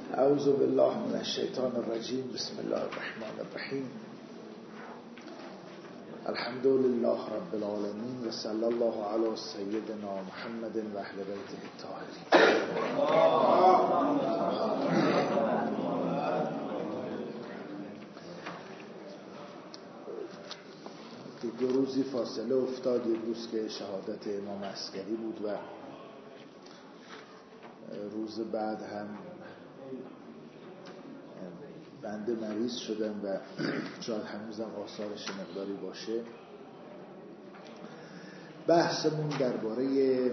اعوذ بالله من الشیطان الرجیم. بسم الله الرحمن الرحیم. الحمد لله رب العالمین و صلی الله علی سیدنا محمد و اهل بیته الطاهرین. دو روزی فاصله افتاد. یک روز که شهادت امام عسکری بود و روز بعد هم بنده مریض شدم و شاید هنوزم آثارش مقداری باشه. بحثمون درباره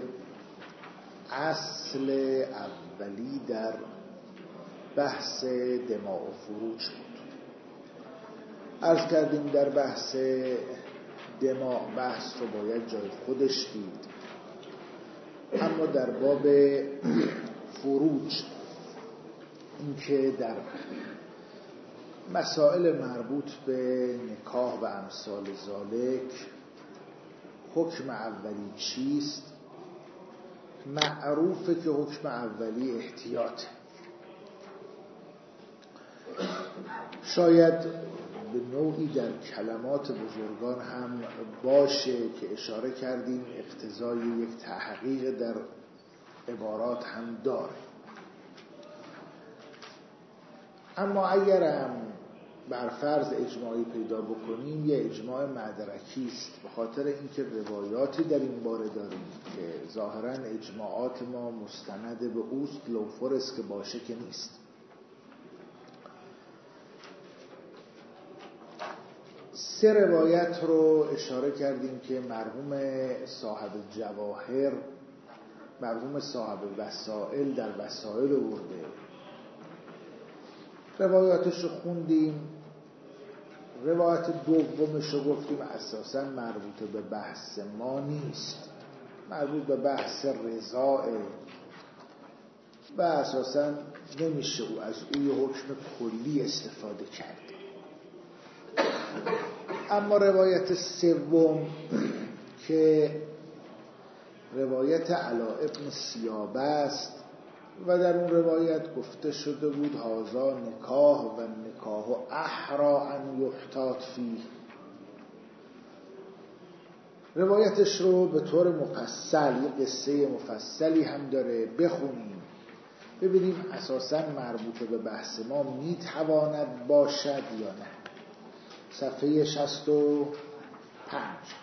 اصل اولی در بحث دماء و فروج بود. عرض کردیم در بحث دماء بحث رو باید جای خودش دید، اما در باب فروج اینکه در مسائل مربوط به نکاح و امثال ذالک حکم اولی چیست؟ معروفه که حکم اولی احتیاطه. شاید به نوعی در کلمات بزرگان هم باشه که اشاره کردیم اقتضای یک تحقیق در عبارات هم داره، اما اگرم بر فرض اجماعی پیدا بکنیم یه اجماع مدرکی است، به خاطر اینکه روایاتی در این باره داریم که ظاهرا اجماعات ما مستند به اوست، لوفرس که باشه که نیست. سه روایت رو اشاره کردیم که مرحوم صاحب جواهر، مرحوم صاحب وسائل در وسائل آورده. روایاتش رو خوندیم. روایت دومش رو گفتیم اساساً مربوط به بحث ما نیست، مربوط به بحث رضا و اساساً نمیشه از اوی حکم کلی استفاده کرد. اما روایت سوم که روایت علاء ابن سیابه است و در اون روایت گفته شده بود هذا نکاح و نکاح احرا ان یحتاط فیه. روایتش رو به طور مفصل، یه قصه مفصلی هم داره، بخونیم ببینیم اساساً مربوط به بحث ما میتواند باشد یا نه. صفحه 65.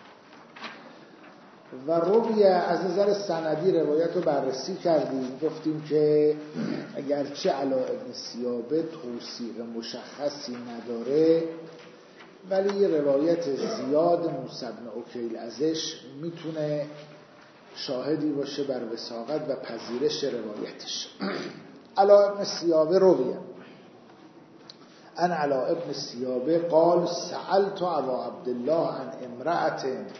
و رویه از نظر سندی روایت رو بررسی کردیم، گفتیم که اگرچه علاء ابن سیابه توثیق مشخصی نداره ولی یه روایت زیاد موسی بن عکیل ازش میتونه شاهدی باشه بر وثاقت و پذیرش روایتش. علاء ابن سیابه رویه ان علاء ابن سیابه قال سألت ابا عبدالله عن امرأة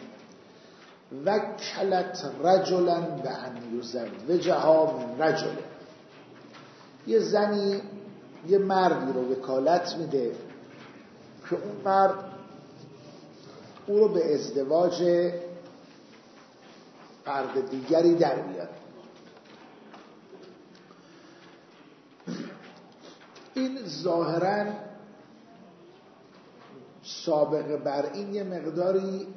وکلت رجلا به ان یزوجها من رجل. یه زنی یه مردی رو وکالت میده که اون مرد او رو به ازدواج فرد دیگری در بیاره. این ظاهراً سابقه بر این یه مقداری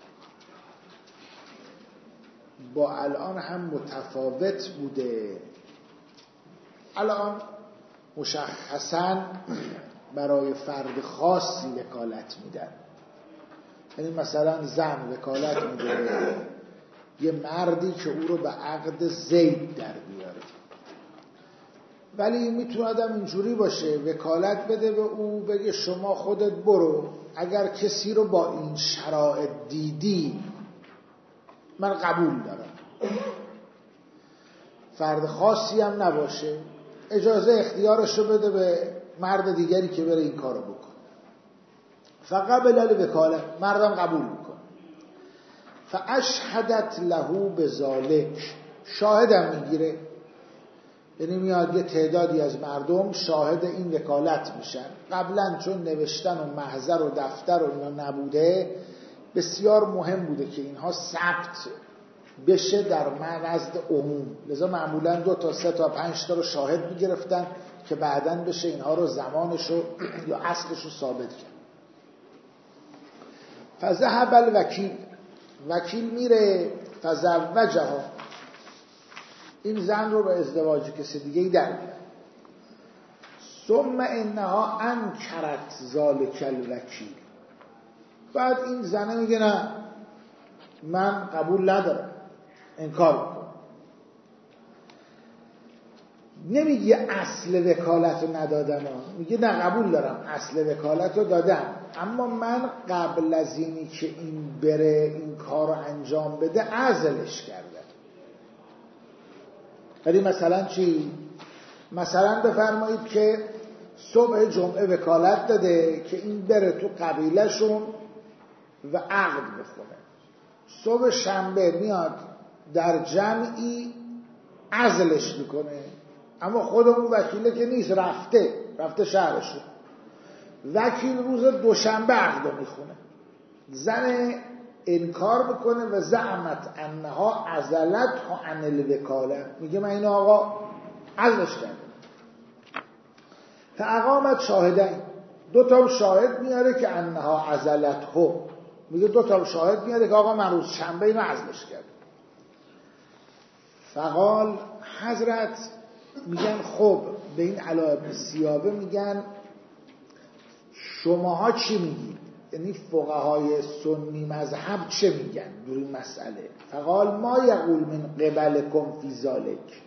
با الان هم متفاوت بوده. الان مشخصاً برای فرد خاصی وکالت میدن، یعنی مثلا زن وکالت میده یه مردی که او رو به عقد زید در بیاره، ولی میتونه آدم اینجوری باشه وکالت بده به او، بگه شما خودت برو، اگر کسی رو با این شرایط دیدی من قبول دارم. فرد خاصی هم نباشه، اجازه اختیارش رو بده به مرد دیگری که بره این کارو بکن. فقبل الوکاله، مردم قبول میکنه. فاشهدت له بذالک، شاهدم میگیره، یعنی میاد یه تعدادی از مردم شاهد این وکالت میشن. قبلا چون نوشتن و محضر و دفتر و اینا نبوده، بسیار مهم بوده که اینها ثبت بشه در نزد عموم. لذا معمولا 2 تا 3 تا 5 تا رو شاهد میگرفتن که بعداً بشه اینها رو زمانش رو یا اصلش رو ثابت کرد. فذهب الوکیل، وکیل میره فزوجها، این زن رو به ازدواج کسی دیگه ای در میاره. ثم انها انکرت ذلک الوکیل، بعد این زنه میگه نه من قبول ندارم، انکار میکنه. نمیگه اصل وکالت رو ندادم، میگه نه قبول دارم اصل وکالت رو دادم، اما من قبل از اینی که این بره این کار رو انجام بده عزلش کردم. ولی مثلا چی؟ مثلا بفرمایید که صبح جمعه وکالت داده که این بره تو قبیلهشون و عقد بخونه، صبح شنبه میاد در جمعی عزلش میکنه، اما خودمون وکیله که نیست، رفته شهرشون. وکیل روز دوشنبه عقد میخونه، زن انکار میکنه و زعمت انها عزلتها عن الوکاله، میگه من اینو آقا عزلش کردم. فاقامت شاهدین، 2 تا شاهد میاره که انها عزلته، میگه 2 تا شاهد میاره که آقا من روز شنبه اینو عزلش کردم. فقال حضرت میگن خب به این علا ابن سیابه میگن شماها چی میگید؟ یعنی فقهای سنی مذهب چه میگن در این مسئله؟ فقال ما یقول من قبلکم فی ذالک،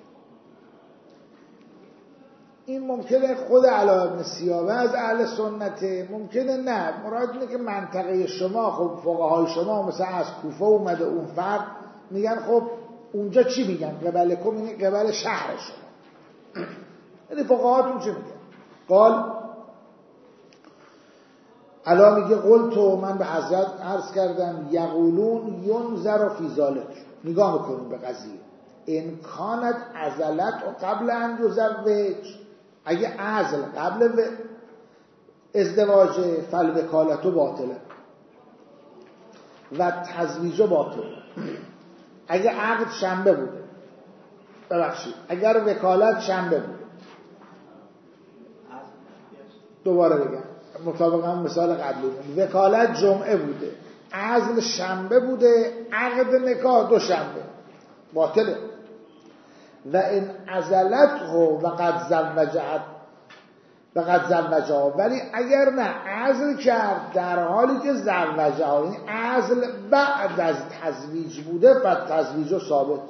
این ممکنه خود علا ابن سیابه از اهل سنته، ممکنه نه، مراد اینه که منطقه شما، خب فقهای شما مثلا از کوفه اومده اون فرد، میگن خب اونجا چی میگن؟ قبلکم یعنی قبل شهر شما، یعنی فقهاتون چی میگن؟ قال علا میگه قلتو، من به حضرت عرض کردم یقولون ینظر فی ذالک، نگاه میکنیم به قضیه، ان کانت عزلت و قبل ان یزوج، اگه عزل قبل ازدواج فالوکالت باطله و تزویج باطله. اگه عقد شنبه بوده، ببخشید اگر وکالت شنبه بوده، دوباره بگم مطابق هم مثال قبلی بود، وکالت جمعه بوده، عزل شنبه بوده، عقد نکاح دوشنبه، باطله. و این عزلته و قد زوجها، ولی اگر نه عزل کرد در حالی که زوجها، یعنی عزل بعد از تزویج بوده، بعد تزویج ثابت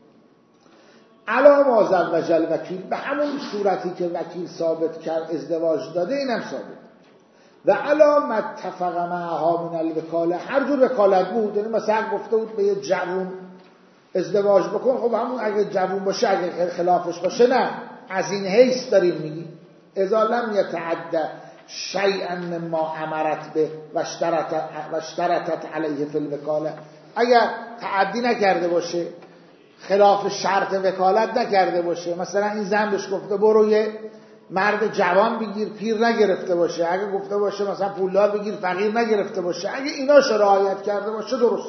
علا ما زوج الوکیل، به همون صورتی که وکیل ثابت کرد ازدواج داده اینم ثابت. و علا ما اتفق معها من الوکاله، هر جور وکالت بود، یعنی مثلا گفته بود به یه جوون ازدواج بکن، خب همون اگه جوون باشه، اگه خلافش باشه نه، از این حیث داریم میگیم اذا لم یتعد شیئا مما امرت به و اشترطت علیه فی الوکاله، اگر تعدی نکرده باشه، خلاف شرط وکالت نکرده باشه، مثلا این زن بهش گفته برو یه مرد جوان بگیر پیر نگرفته باشه، اگه گفته باشه مثلا پولدار بگیر فقیر نگرفته باشه، اگه ایناشو رعایت کرده باشه درست.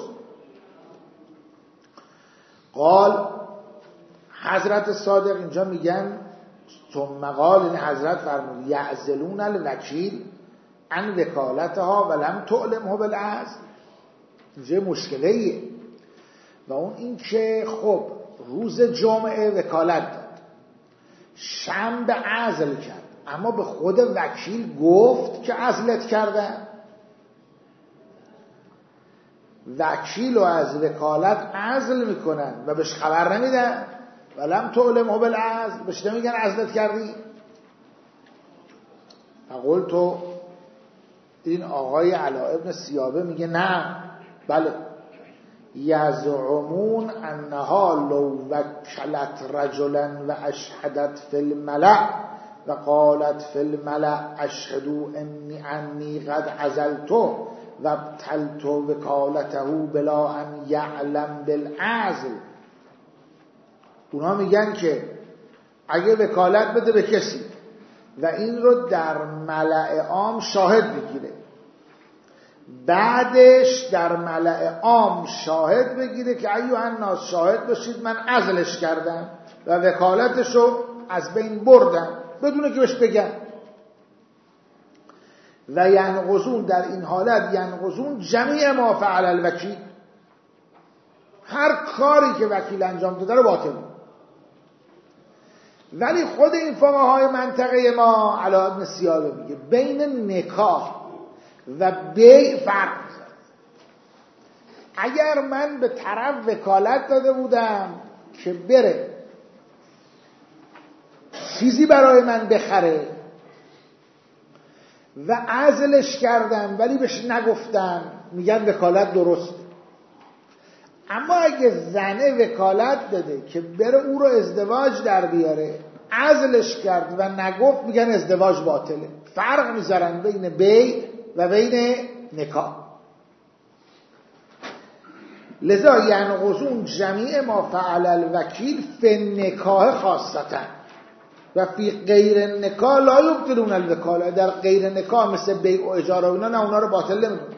قال حضرت صادق اینجا میگن ثم قال، این حضرت فرمود یعزلون الوکیل عن وکالتها ولم تعلمه بالعزل، اینجا مشکلیه. و اون این که خب روز جمعه وکالت داد، شنبه عزل کرد، اما به خود وکیل گفت که عزلت کردن، وکیل رو از وکالت عزل میکنن و بهش خبر نمیدن، ولم تعلمه بالعزل، بهش نمیگن عزلت کردی. فقلتو، این آقای علا ابن سیابه میگه نه، بله، یزعمون انها لو وکلت رجلا و اشهدت فی الملأ و قالت فی الملأ اشهدوا انی قد عزلتو و ابطلت وکالته بلا ان یعلم بالعزل. اونا میگن که اگه وکالت بده به کسی و این رو در ملأ عام شاهد بگیره بعدش در ملأ عام شاهد بگیره که ایها الناس شاهد باشید من عزلش کردم و وکالتشو از بین بردم بدونه که بهش بگم. و ینقضون، در این حالت ینقضون جمیع ما فعل الوکیل، هر کاری که وکیل انجام داده رو باطل. ولی خود این فقهای منطقه ما علی ابن سیابه میگه بین نکاح و بیع فرق می‌ذاره. اگر من به طرف وکالت داده بودم که بره چیزی برای من بخره و عزلش کردم ولی بهش نگفتم، میگن وکالت درسته. اما اگه زنه وکالت داده که بره او رو ازدواج در بیاره، عزلش کرد و نگفت، میگن ازدواج باطله. فرق میذارن بین بیع و بین نکاح. لذا ینقضون جمیع ما فعل الوکیل فی النکاح خاصتا و فی غیر نکاح لا یبطلون الوکاله. در غیر نکاح مثل بیع و اجاره و اینا نه، اونا رو باطل نمیکنن،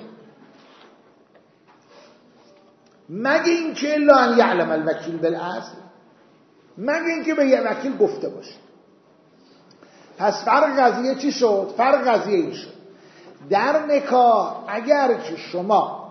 مگه اینکه الا ان یعلم الوکیل بالاصل، مگه اینکه به یه وکیل گفته باشه. پس فرق قضیه چی شد؟ فرق قضیه این شد در نکاح اگر که شما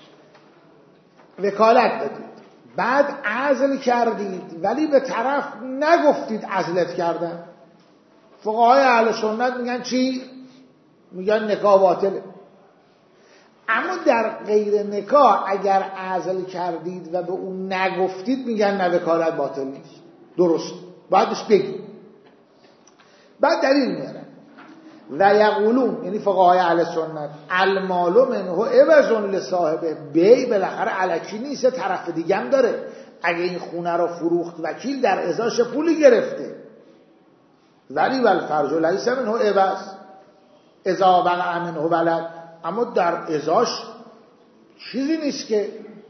وکالت دادید بعد عزل کردید ولی به طرف نگفتید عزلت کردم، فقهای اهل سنت میگن چی؟ میگن نکاح باطله. اما در غیر نکاح اگر عزل کردید و به اون نگفتید، میگن نه وکالت باطل نیست، درست، بعدش بگید. بعد دلیل میارن و یقولون، یعنی فقهای اهل سنت، المال منه عوض لصاحبه، بیع بالاخره الکی نیست، طرف دیگه هم داره. اگه این خونه رو فروخت وکیل در ازاش پولی گرفته، ولی والفرج لیس منه عوض اذا وقع منه ولد، اما در ازاش چیزی نیست که.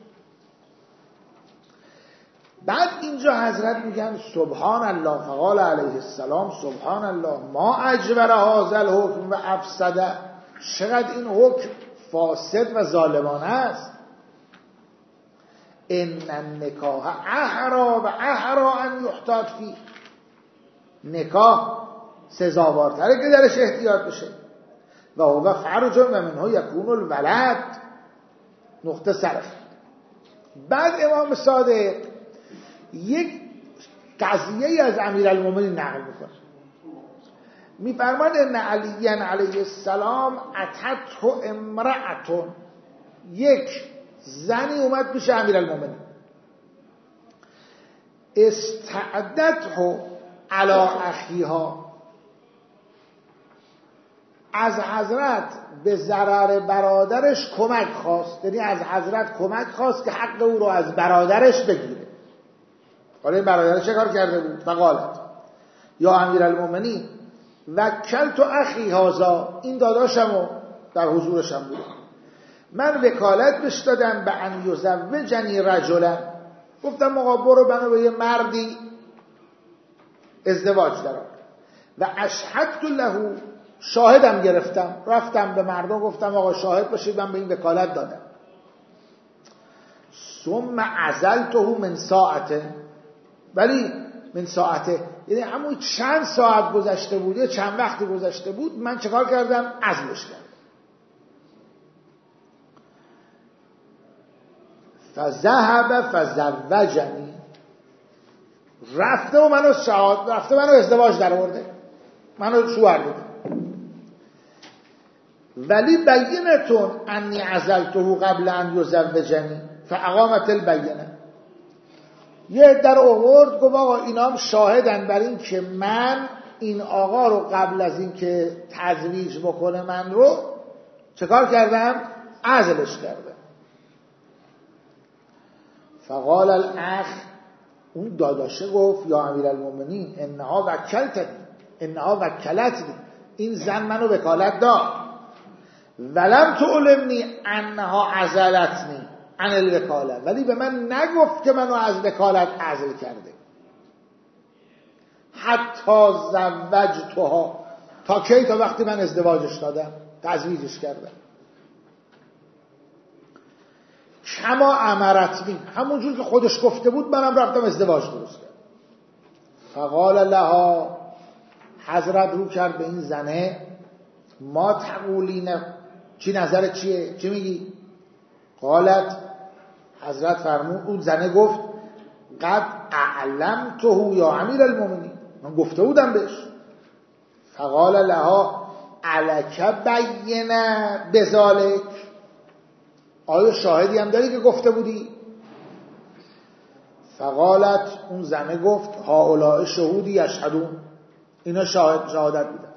بعد اینجا حضرت میگن سبحان الله، فقال علیه السلام سبحان الله ما اجبر هذا الحکم و افسده، چقدر این حکم فاسد و ظالمانه است. ان النکاح احرا و احرا ان یحتاط فیه، نکاح سزاوارتره که درش احتیاط بشه. و هو فرج و منه یکون الولد، نقطه صرف. بعد امام صادق یک قضیه از امیرالمومنین نقل میکنه، میفرماد ان علی علیه السلام اتته امرأة، یک زنی اومد پیش امیرالمومنین، استعدته علی اخیها، از حضرت به ضرر برادرش کمک خواست، یعنی از حضرت کمک خواست که حق او رو از برادرش بگیره. حالا این برادرش چه کار کرده بود؟ فقالت یا امیرالمومنین وکلت اخی هذا، این داداشمو در حضورشم بود، من وکالت بهش دادم به ان یزوجنی رجلا، گفتم آقا برو منو به یه مردی ازدواج دارم، و اشهدت له، شاهدم گرفتم، رفتم به مردم گفتم آقا شاهد باشید من به این وکالت دادم. ثم عزلته من ساعته، ولی من ساعته یعنی همون چند ساعت گذشته بود یا چند وقتی گذشته بود، من چکار کردم؟ عزلش کردم. فذهب فزوجنی، رفته و منو رفته منو ازدواج در آورده، منو شوهر بده. ولی بینتون انی عزلته قبل ان یزوجنی فاقامت البینه، یه در آورد گفت آقا اینا هم شاهدن بر این که من این آقا رو قبل از این که تزویج بکنه من رو چکار کردم؟ عزلش کردم. فقال الاخ، اون داداشه گفت یا امیرالمومنین انها وکلتنی، این زن منو وکالت داد، ولم تعلمنی انها عزلتنی عن الوکاله، ولی به من نگفت که منو از وکالت عزل کرده. حتی زوجتها، تا کی؟ تا وقتی من ازدواجش دادم، تزویجش کردم. کما امرتنی، همونجور که خودش گفته بود منم رفتم ازدواج درست کردم. فقال لها، حضرت رو کرد به این زنه، ما تقولین، چی نظرت چیه، چی میگی؟ قالت، حضرت فرمود، اون زنه گفت قد اعلمته یا امیر المؤمنین، من گفته بودم بهش. فقال لها علک بینه بذالک، آیا شاهدی هم داری که گفته بودی؟ فقالت، اون زنه گفت هؤلاء شهودی یشهدون، اینا شهادت میدن.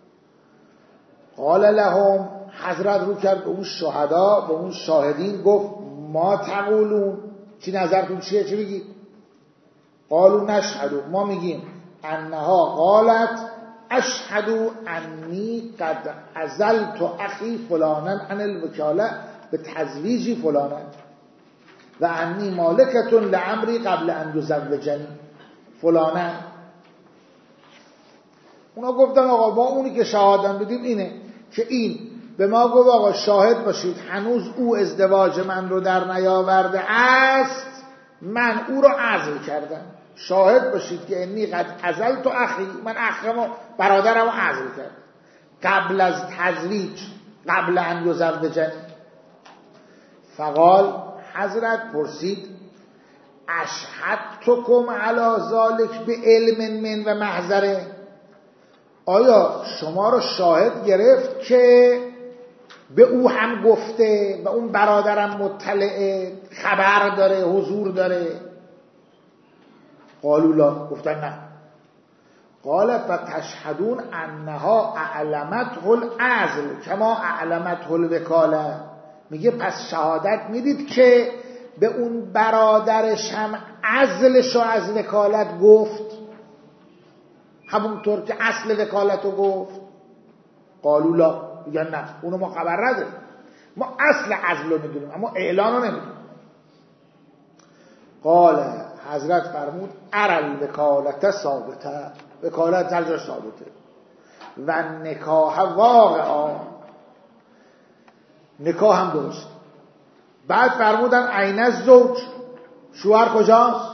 قال لهم، حضرت رو کرد به اون شهدا، به اون شاهدین، گفت ما تقولون، چی نظرتون چیه، چی میگی؟ قالوا نشهد، ما میگیم انها قالت اشهد انی قد عزلت اخی فلانا عن الوکاله به تزویجی فلانا و انی مالکتون لعمری قبل ان یزوجنی فلانا. اونا گفتن آقا ما اونی که شهادت بدیم اینه که این به ما گفت آقا شاهد باشید هنوز او ازدواج من رو در نیاورده است، من او رو عزل کردم، شاهد باشید که انی قد عزلت اخی، من اخم برادرم رو عزل کردم قبل از تزویج، قبل ان یزوجنی. فقال، حضرت پرسید اشهدتکم علی ذلک به علم من و محضره، آیا شما رو شاهد گرفت که به او هم گفته و اون برادرم مطلعه، خبر داره، حضور داره؟ قالوا لا، گفتن نه. قال فتشهدون انها اعلمته العزل کما اعلمته الوکاله، میگه پس شهادت میدید که به اون برادرش هم عزلشو از وکالت گفت، همونطور که اصل وکالتو گفت؟ قالوا لا، میگن نه، اونو ما خبر نداریم، ما اصل عزلو میدونیم اما اعلانو نمیدونیم. قال، حضرت فرمود ارل وکالت ثابته، وکالت در جاش ثابته و نکاح واقعا، نکاح هم درست. بعد فرمودن عین الزوج، شوهر کجاست؟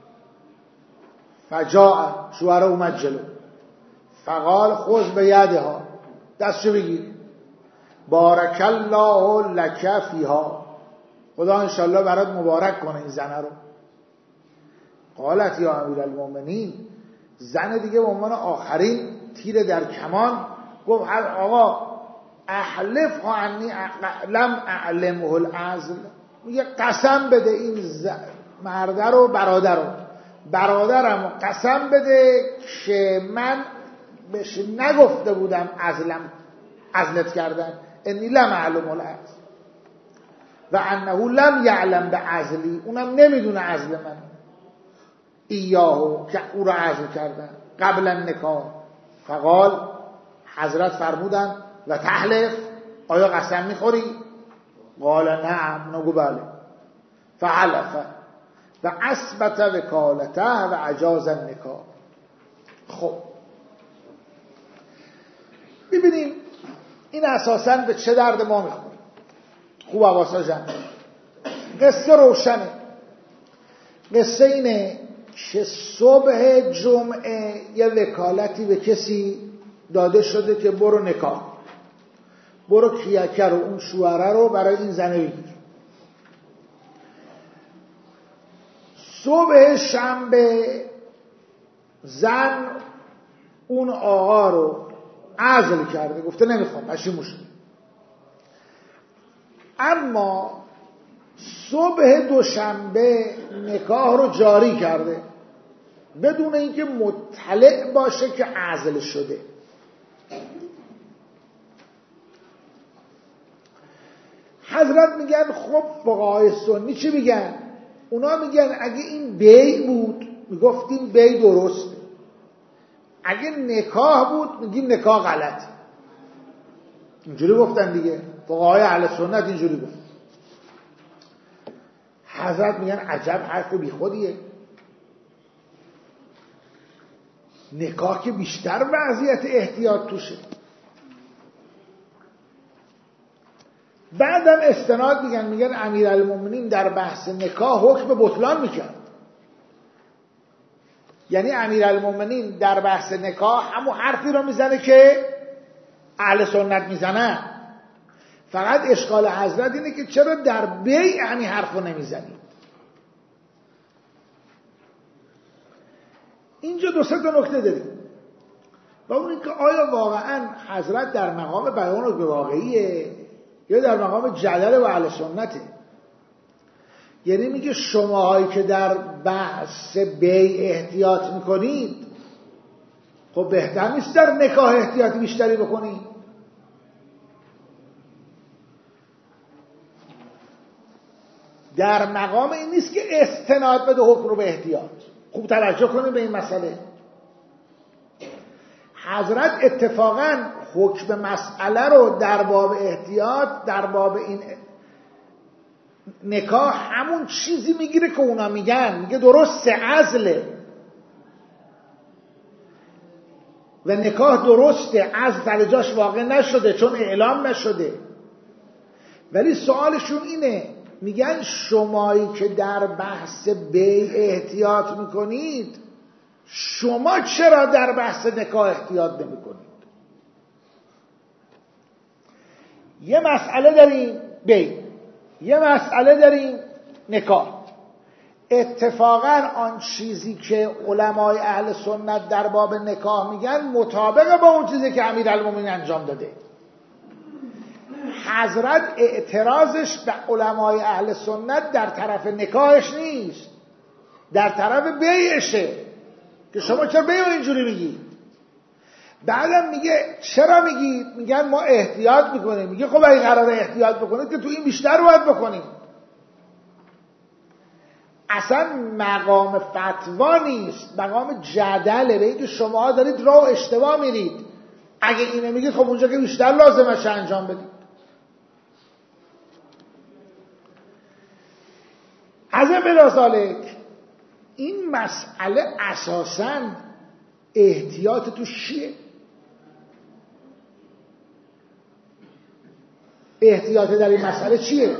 فجاء، شوهر اومد جلو. فقال خذ بیدها، دستشو بگیر. بارک الله لک فیها، خدا انشالله برات مبارک کنه این زنه رو. قالت یا امیر المؤمنین، زن دیگه به عنوان آخرین تیر در کمان گفت آقا احلف عنی لم اعلمه العزل، میگه قسم بده این مرده رو، برادرم قسم بده که من بهش نگفته بودم عزلت کردن، انی لم اعلم العزل و انه لم یعلم به عزلی، اونم نمیدونه عزل من، ایاهو که او را عزل کردن قبل النکاح. فقال، حضرت فرمودن و تحلف، آیا قسم میخوری؟ قال نعم، نگو بله. فحلف و اثبت وکالته و اجاز النکاح. خب ببینیم این اساساً به چه درد ما میخوره. خوب حواسا جمع. قصه روشنه. قصه اینه که صبح جمعه یه وکالتی به کسی داده شده که برو نکاح، برو کیکه رو، اون شوهره رو برای این زنه بگیر. صبح شنبه زن اون آقا رو عزل کرده، گفته نمیخوام، پشیمون شده. اما صبح دوشنبه نکاح رو جاری کرده بدون اینکه مطلع باشه که عزل شده. حضرت میگن خب فقهای سنی چی میگن؟ اونا میگن اگه این بیع بود میگفتیم بیع درسته، اگه نکاح بود میگیم نکاح غلط. اینجوری گفتن دیگه، فقهای اهل سنت اینجوری گفت. حضرت میگن عجب حرف بی خودیه، نکاح که بیشتر وضعیت احتیاط توشه. بعدم استناد میگن امیرالمومنین در بحث نکاح حکم بطلان میکرد. یعنی امیرالمومنین در بحث نکاح همون حرفی رو میزنه که اهل سنت میزنن، فقط اشکال حضرت اینه که چرا در بیع همین حرف رو نمیزنید. اینجا دو سه تا نکته داریم. و اون این که آیا واقعا حضرت در مقام بیان و واقعیه یا در مقام جدل و اهل سنته؟ یعنی میگه شماهایی که در بحث بیع احتیاط میکنید، خب بهتر نیست در نکاح احتیاط بیشتری بکنید؟ در مقام این نیست که استناد بده حکم رو به احتیاط. خوب توجه کنید به این مسئله. حضرت اتفاقا حکم مسئله رو در باب احتیاط، در باب این نکاح همون چیزی میگیره که اونا میگن. میگه درسته عزله و نکاح درسته، عزل در جاش واقع نشده چون اعلام نشده، ولی سوالشون اینه، میگن شمایی که در بحث بیع احتیاط میکنید، شما چرا در بحث نکاح احتیاط نمیکنید؟ یه مسئله داریم بیع، یه مسئله داریم نکاح. اتفاقا آن چیزی که علمای اهل سنت در باب نکاح میگن مطابق با اون چیزی که امیرالمومنین انجام داده. حضرت اعتراضش به علمای اهل سنت در طرف نکاحش نیست، در طرف بیعشه که شما چرا بیع اینجوری میگی؟ بعدم میگه چرا میگید؟ میگن ما احتیاط میکنیم. میگه خب اگه قراره احتیاط بکنید که تو این بیشتر باید بکنیم. اصلا مقام فتوا نیست، مقام جدله، به اینکه شما دارید راه و اشتباه میرید. اگه اینو میگید خب اونجا که بیشتر لازمش انجام بدید. از بلا ذالک این مسئله اساساً احتیاط تو چیه؟ احتیاط در این مسئله چیه؟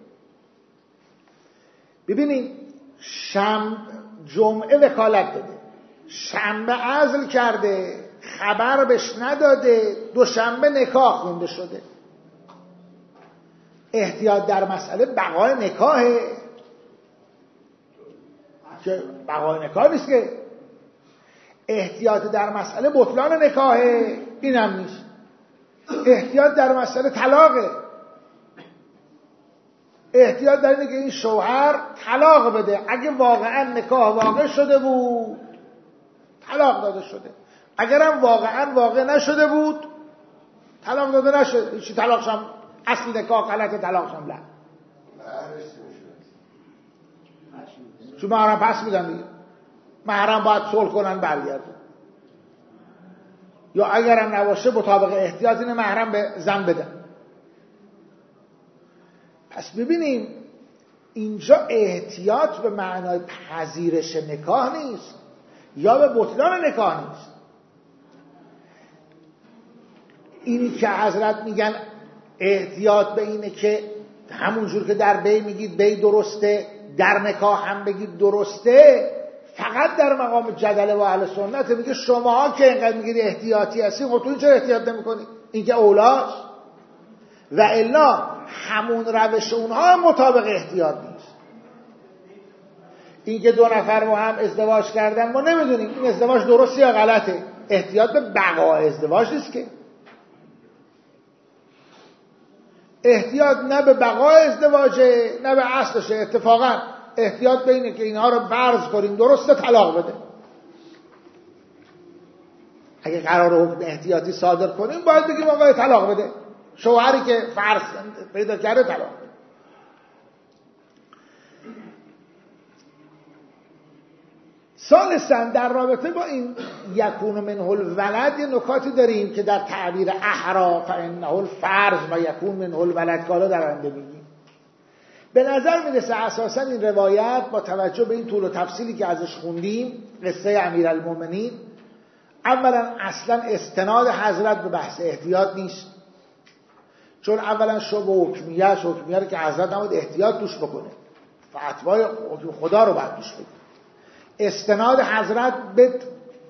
ببینید جمعه وکالت داده، شنبه عزل کرده، خبر بهش نداده، دوشنبه نکاح خونده شده. احتیاط در مسئله بقای نکاحه که بقای نکاح نیست که. احتیاط در مسئله بطلان نکاحه، اینم نیست. احتیاط در مسئله طلاقه، احتیاط در اینه که این شوهر طلاق بده. اگه واقعا نکاح واقع شده بود طلاق داده شده، اگرم واقعا واقع نشده بود طلاق داده نشده. چی طلاقشم اصل نکاح غلطه، طلاقشم لا، چون محرم پس میدن دیگه. محرم باید صلح کنن برگردن، یا اگرم نباشه مطابق احتیاط اینه محرم به زن بدن. پس ببینیم اینجا احتیاط به معنای پذیرش نکاح نیست یا به بطلان نکاح نیست. اینی که حضرت میگن احتیاط به اینه که همونجور که در بیع میگید بیع درسته، در نکاح هم بگید درسته، فقط در مقام جدل و اهل سنت. میگه شماها که اینقدر میگید احتیاطی هستی، خب تو چرا احتیاط نمیکنید؟ این که اولاست. و الا همون روش اونها هم مطابق احتیاط نیست. این که دو نفر با هم ازدواج کردن، ما نمیدونیم این ازدواج درسته یا غلطه. احتیاط به بقای ازدواج نیست که. احتیاط نه به بقای ازدواجه نه به اصلشه. اتفاقا احتیاط به اینه که اینها رو فرض کنیم درسته، طلاق بده. اگه قرار حکم احتیاطی صادر کنیم باید بگیم آقا طلاق بده. شوهری که فرض پیدا کرده طلاق بده. ثالثاً در رابطه با این یکون منه الولد یه نکاتی داریم که در تعبیر احرا فانه الفرض و یکون منه الولد کالا در آینده میگیم. به نظر میرسه اساساً این روایت با توجه به این طول و تفصیلی که ازش خوندیم، قصه امیرالمومنین، اولا اصلا استناد حضرت به بحث احتیاط نیست، چون اولا شبه حکمیه رو که حضرت نباید احتیاط توش بکنه، فتوای خدا رو باید توش بگه. استناد حضرت به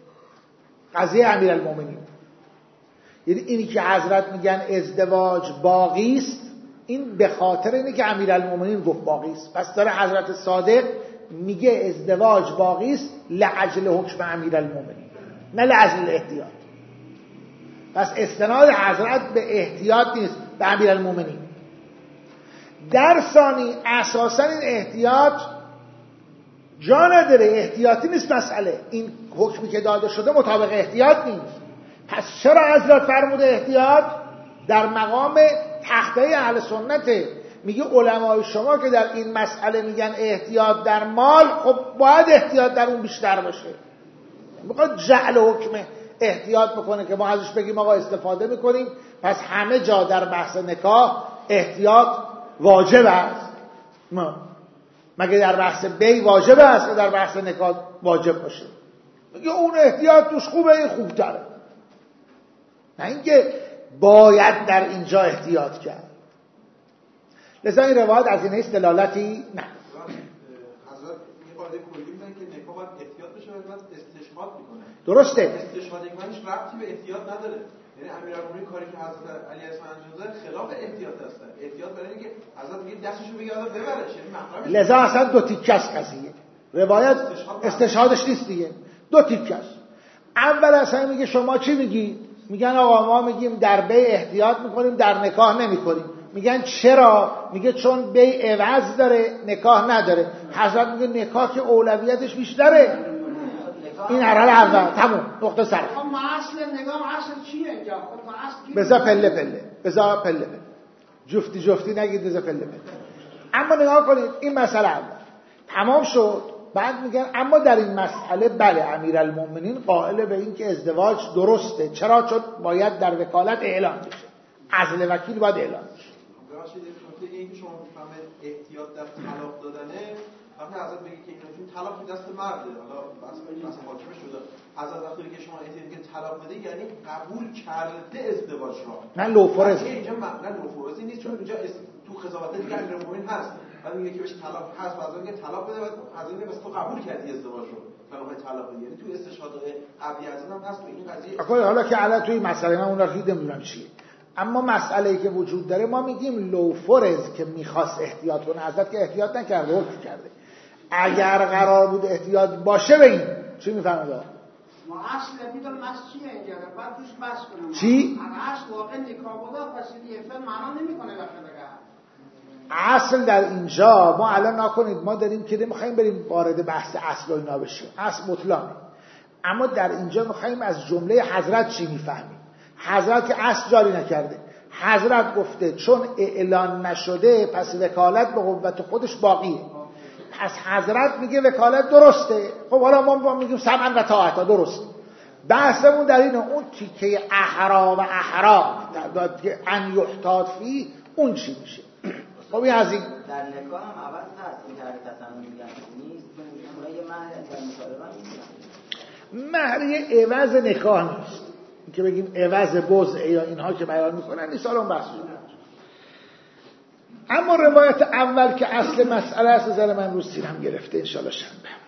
قضیه امیرالمومنین، یعنی اینی که حضرت میگن ازدواج باقی است، این به خاطر اینه که امیرالمومنین گفت باقی است. پس داره حضرت صادق میگه ازدواج باقی است لعجل حکم امیرالمومنین، نه لعجل احتیاط. پس استناد حضرت به احتیاط نیست، به امیرالمومنین. در ثانی اساسا این احتیاط جا نداره، احتیاطی نیست مسئله. این حکمی که داده شده مطابق احتیاط نیست. پس چرا حضرت فرموده احتیاط؟ در مقام تخته اهل سنته. میگه علمای شما که در این مسئله میگن احتیاط در مال، خب باید احتیاط در اون بیشتر باشه. میخواد جعل حکم احتیاط بکنه که ما ازش بگیم آقا استفاده میکنیم، پس همه جا در بحث نکاح احتیاط واجب است. مگه در بحث بی واجب است که در بحث نکاح واجب باشه؟ میگه اون احتیاط توش خوبه، این خوبتره. نه اینکه باید در اینجا احتیاط کرد. لذا این روایت از این هیچ دلالتی نه. حضرت یه قاعده کلی میگن که نکاح باید احتیاط بشه و بعد استشهاد میکنه. درسته. استشهاد یکمنش ربطی به احتیاط نداره. یعنی امیرالمومنین کاری که حضرت علی اسماعیل انجام داد خلاف احتیاط است. احتیاط برای اینکه حضرت میگه دستشو بگیره ببرش، یعنی محرمش. لذا اصلا دو تیکه است قضیه. روایت استشهادش نیست دیگه. دو تیکه است. اول اصلا میگه شما چی میگی؟ میگن آقا ما میگیم در بی احتیاط میکنیم، در نکاح نمیکنیم. میگن چرا؟ میگه چون بی عوض داره، نکاح نداره. حضرت میگه نکاح که اولویتش بیشتره. این حرال اول تموم، نقطه سر. خب ما اصل نگاه اصل چیه اینجا؟ خب بذار پله پله، بذار پله پله، جفتی نگید، بذار پله پله. اما نگاه کنید این مسئله اول تمام شد. بعد میگن اما در این مسئله بله امیرالمومنین قائل به این که ازدواج درسته. چرا؟ چون باید در وکالت اعلان بشه، عزل وکیل باید اعلان بشه. ببخشید این که شما میفهمید احتیاط در طلاق دادنه، وقتی حضرت بگی که این طلاق دست مرده، حالا بس حاکم شده، حضرت وقتی که شما احتیاط که طلاق بده یعنی قبول کرده ازدواج را، نه لوفرز. اینجا نه لوفرزی نیست، چون اینجا تو قضاوت دیگه امیرالمومنین هست. بعد میگه که بهش طلاق هست، بعد میگه طلاق بده، بعد از این بس تو قبول کردی ازدواج رو، طلاق بده. یعنی تو استشهادهای قبلی از این هم هست تو این قضیه. حالا که الان توی مسئله من اون رو نمیدونم چیه، اما مسئله‌ای که وجود داره ما میگیم لوفرز که میخواست احتیاط کنه، حضرت که احتیاط نکرده، حکم کرده. اگر قرار بود احتیاط باشه به این چی میفهمید؟ ما اصل میدونم اصل چیه اینجا، بعد توش بحث کنم. چی؟ اصل واقع نکاح بوده، پس این فعل معنا نمیکنه وقتی اصل در اینجا ما الان نکنید، ما داریم که نمیخوایم بریم وارد بحث اصل و اینا بشیم، اصل مطلقه. اما در اینجا میخوایم از جمله حضرت چی میفهمیم. حضرت که اصل جاری نکرده، حضرت گفته چون اعلان نشده پس وکالت به قوت خودش باقیه. پس حضرت میگه وکالت درسته. خب حالا ما میگیم سمعا و طاعتا درست. بحثمون در اینه اون تیکه احرا و احرام که ان یحتاط فی اون چی میشه. خب این از این در نکاح هم عوض هست، این طرح تصمیم میگن نیست، اونها یه مهر در مطالبه مهر یه عوض نکاح نیست که بگیم عوض بزع یا اینها که بیان میکنن نیست. حالا اون بحث شده. اما روایت اول که اصل مسئله است، نظر من رو سینم گرفته. انشالله شنبه